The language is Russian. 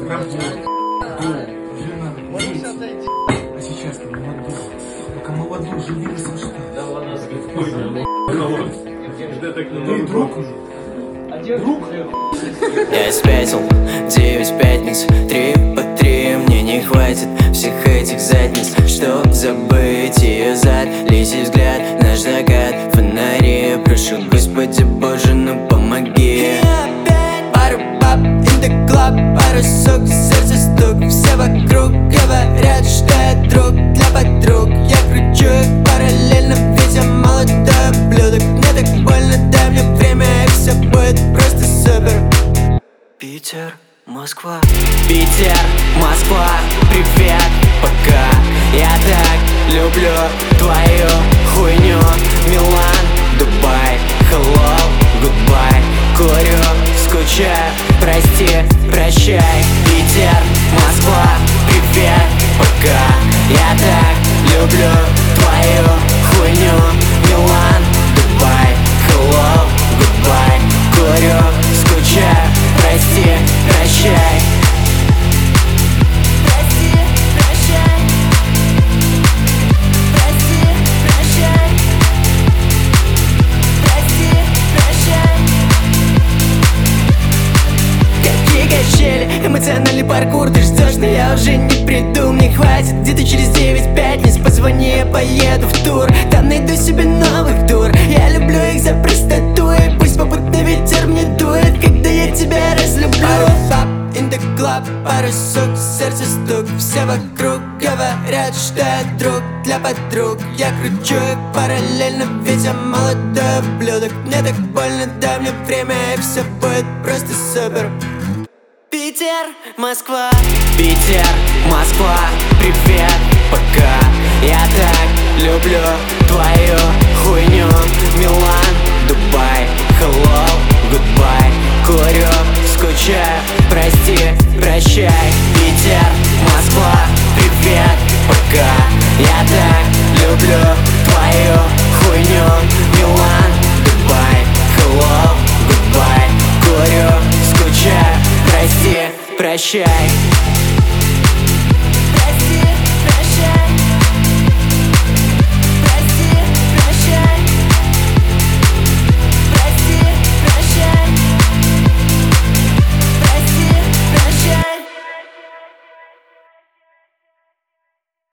А сейчас ты молодой. Пока молодой, живи наслаждайся. Да ладно, Ты друг уже. Друг? Я спятил, 9 пятниц, 3 по 3. Мне не хватит всех этих задниц, чтоб забыть ее зад. Лисий взгляд, наш закат, фонари. Прошу, Господи Боже, ну помоги. Пару баб in the club, пару сук, сердце стук. Все вокруг говорят, что я друг для подруг. Я кручу их параллельно, ведь я молодой ублюдок. Мне так больно, дай мне время, и все будет просто супер. Питер, Москва. Питер, Москва, привет, пока. Я так люблю твою хуйню. Милан, Дубай, hello, goodbye. Курю, скучаю, прости, прощай. Питер, Москва, привет, пока. Я так люблю твою хуйню. Милан, Дубай, hello, goodbye. Курю, скучаю, прости, прощай. Прости, прощай. Прости, прощай. Прости, прощай. Какие качели, эмоциональный паркур. Ты ждешь, но я уже не приду. Мне хватит где-то через 9 пятниц. Позвони, я поеду в тур. Там найду себе новых дур. Я люблю их за простоту. И пусть попутный ветер мне дует, когда я тебя разлюблю. Пару баб in the club, пару сук, сердце стук. Все вокруг говорят, что я друг для подруг. Я кручу их параллельно, ведь я молодой ублюдок. Мне так больно, дай мне время, и все будет просто супер. Питер, Москва. Питер, Москва, привет, пока. Я так люблю твою хуйню. Милан, Дубай,